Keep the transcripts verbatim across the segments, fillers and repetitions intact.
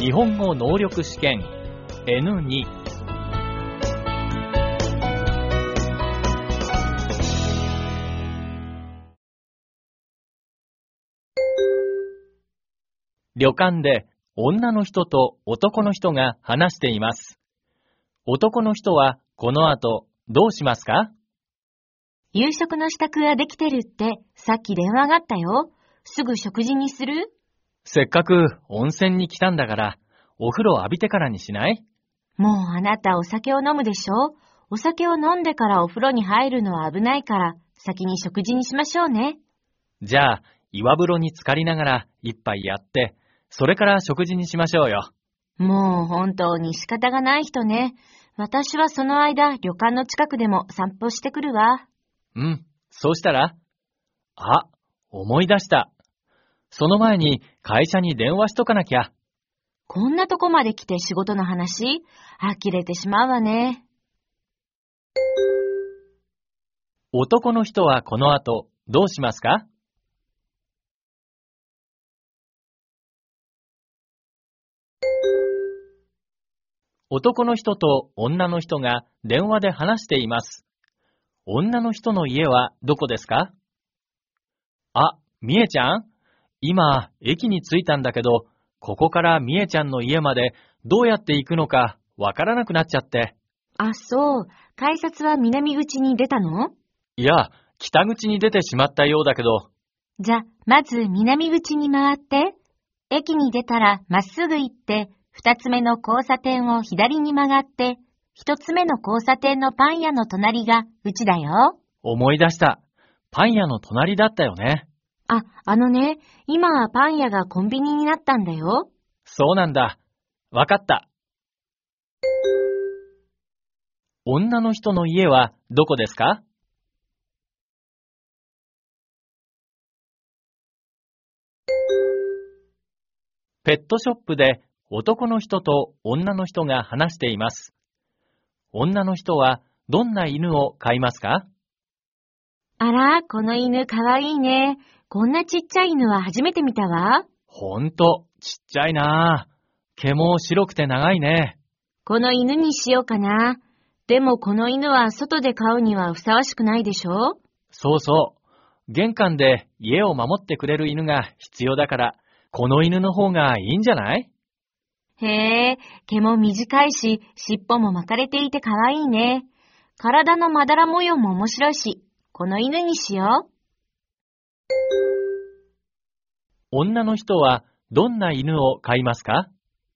日本語能力試験 エヌに。 旅館で女の人と男の人が話しています。男の人はこの後どうしますか？ 夕食の支度ができてるってさっき電話があったよ。すぐ食事にする？ せっかく温泉に来たんだからお風呂浴びてからにしない？ もうあなたお酒を飲むでしょ？お酒を飲んでからお風呂に入るのは危ないから先に食事にしましょうね。 じゃあ岩風呂に浸かりながら一杯やってそれから食事にしましょうよ。 もう本当に仕方がない人ね。私はその間旅館の近くでも散歩してくるわ。 うん、そうしたら？あ、思い出した。その前に会社に電話しとかなきゃ。 こんなとこまで来て仕事の話？呆れてしまうわね。 男の人はこの後どうしますか？男の人と女の人が電話で話しています。女の人の家はどこですか？あ、みえちゃん？今、駅に着いたんだけど、ここからみえちゃんの家までどうやって行くのかわからなくなっちゃって。 あ、そう。改札は南口に出たの？ いや、北口に出てしまったようだけど。 じゃ、まず南口に回って、駅に出たらまっすぐ行って、二つ目の交差点を左に曲がって、一つ目の交差点のパン屋の隣がうちだよ。 思い出した。パン屋の隣だったよね。 あ、あのね、今はパン屋がコンビニになったんだよ。 そうなんだ。わかった。女の人の家はどこですか？ペットショップで男の人と女の人が話しています。女の人はどんな犬を飼いますか？ あら、この犬かわいいね。こんなちっちゃい犬は初めて見たわ。 ほんと、ちっちゃいなあ。毛も白くて長いね。 この犬にしようかな。でもこの犬は外で飼うにはふさわしくないでしょ？ そうそう。玄関で家を守ってくれる犬が必要だから、この犬の方がいいんじゃない？ へえ、毛も短いし、尻尾も巻かれていてかわいいね。体のまだら模様も面白いし、この犬にしよう。 女の人はどんな犬を飼いますか？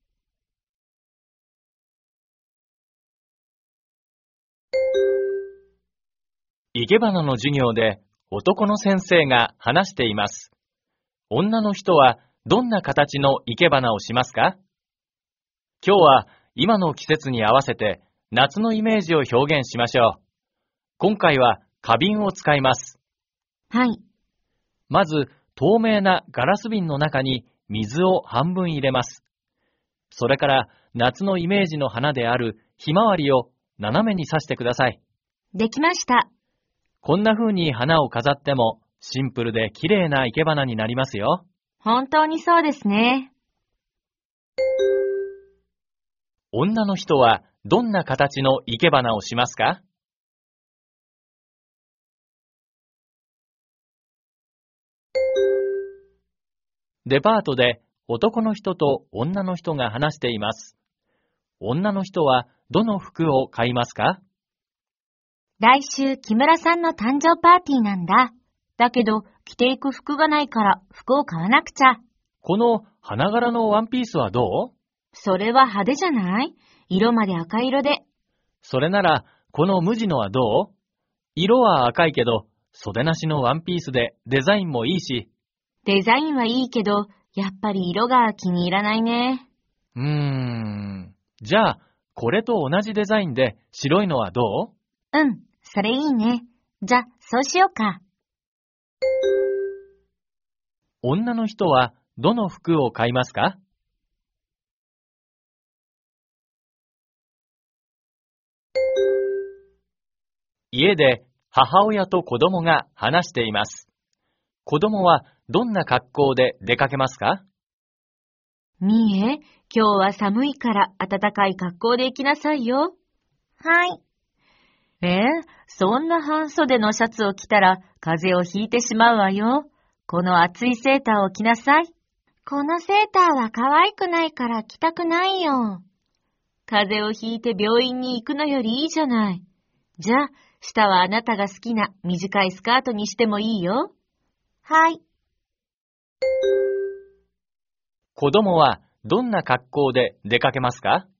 生け花の授業で男の先生が話しています。女の人はどんな形の生け花をしますか？今日は今の季節に合わせて夏のイメージを表現しましょう。今回は花瓶を使います。 はい。 まず透明なガラス瓶の中に水を半分入れます。それから夏のイメージの花であるひまわりを斜めに刺してください。 できました。 こんな風に花を飾ってもシンプルで綺麗な生け花になりますよ。 本当にそうですね。 女の人はどんな形の生け花をしますか？デパートで男の人と女の人が話しています。女の人はどの服を買いますか？ 来週木村さんの誕生パーティーなんだ。だけど着ていく服がないから服を買わなくちゃ。 この花柄のワンピースはどう？ それは派手じゃない？色まで赤色で。 それならこの無地のはどう？色は赤いけど袖なしのワンピースでデザインもいいし。 デザインはいいけどやっぱり色が気に入らないね。 うーん。じゃあこれと同じデザインで白いのはどう？うん、それいいね。じゃ、そうしようか。 女の人はどの服を買いますか？家で母親と子供が話しています。子供はどんな格好で出かけますか？ みえ、今日は寒いから暖かい格好で行きなさいよ。はい。えー、そんな半袖のシャツを着たら風邪をひいてしまうわよ。この厚いセーターを着なさい。このセーターは可愛くないから着たくないよ。風邪をひいて病院に行くのよりいいじゃない。じゃあ、下はあなたが好きな短いスカートにしてもいいよ。はい。 子供はどんな格好で出かけますか？